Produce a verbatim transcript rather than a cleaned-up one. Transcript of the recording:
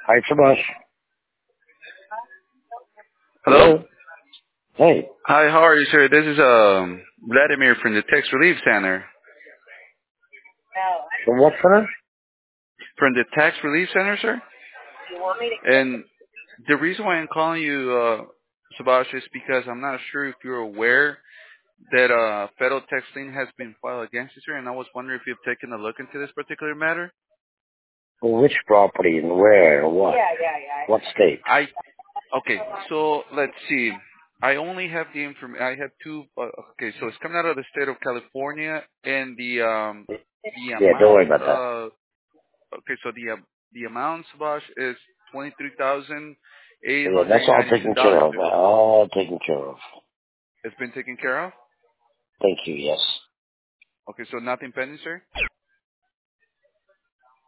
Hi, Subhash. Hello. Hello? Hey. Hi, how are you, sir? This is um Vladimir from the Tax Relief Center. From what center? From the Tax Relief Center, sir. And the reason why I'm calling you, uh, Subhash, is because I'm not sure if you're aware that uh federal tax lien has been filed against you, sir. And I was wondering if you've taken a look into this particular matter. Well, which property and where and what? Yeah, yeah, yeah. What state? I Okay, so let's see. I only have the inform. I have two. Uh, okay, so it's coming out of the state of California, and the um the Yeah, don't worry amount. about that. Uh, okay, so the uh, the amount, Subash, is twenty three thousand eight Yeah, hundred that's all ninety two taken care dollars. of. All taken care of. It's been taken care of. Thank you, yes. Okay, so nothing pending, sir.